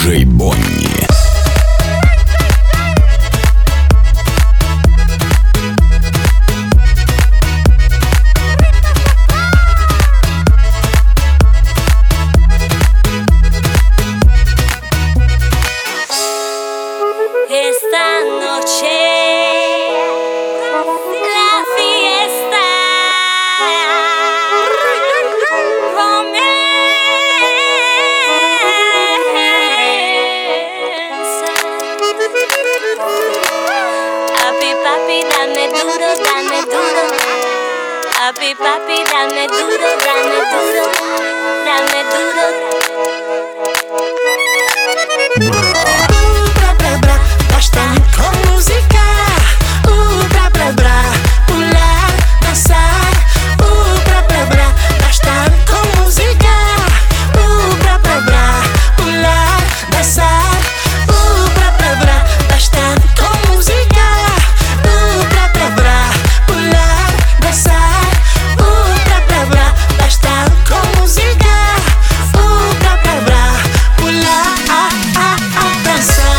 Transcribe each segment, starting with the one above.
диджей Бонни. Esta noche la fiesta comienza. Papi, papi, dame duro, dame duro. Papi, papi, dame duro, dame duro, dame duro. Gosta com música, bra bra bra, pular, dançar, bra bra bra. Gosta com música, bra bra bra, pular, dançar, bra bra bra. Gosta com música, bra bra bra, pular, dançar, bra bra bra. Gosta com música, bra bra bra, pular, dançar.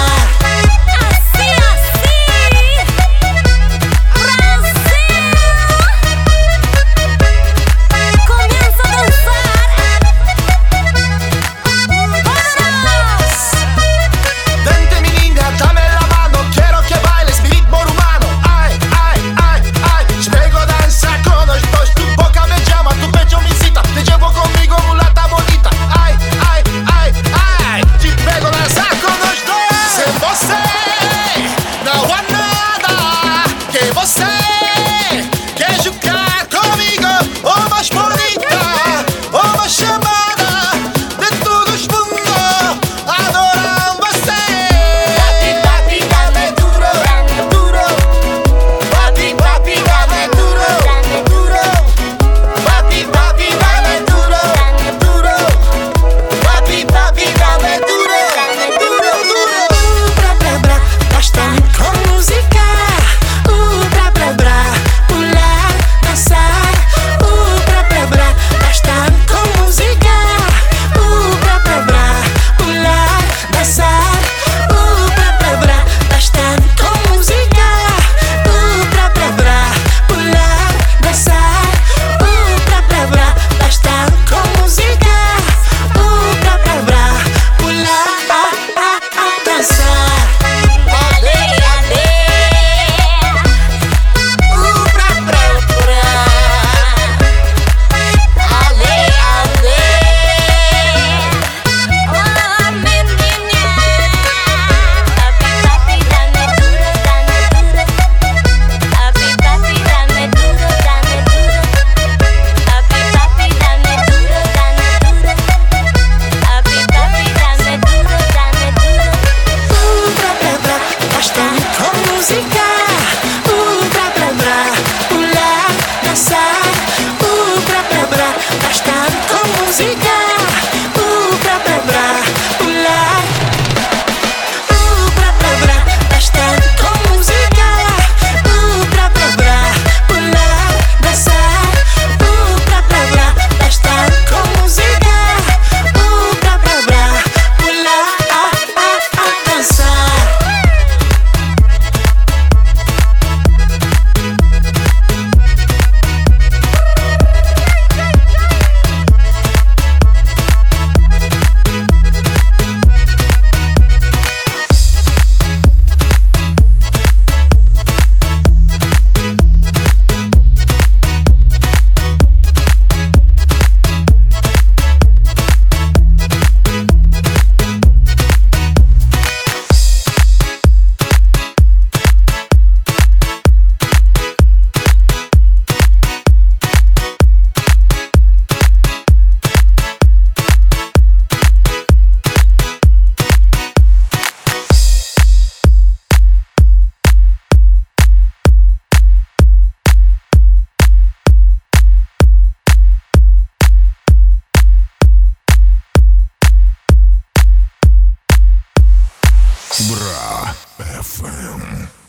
Бра FM.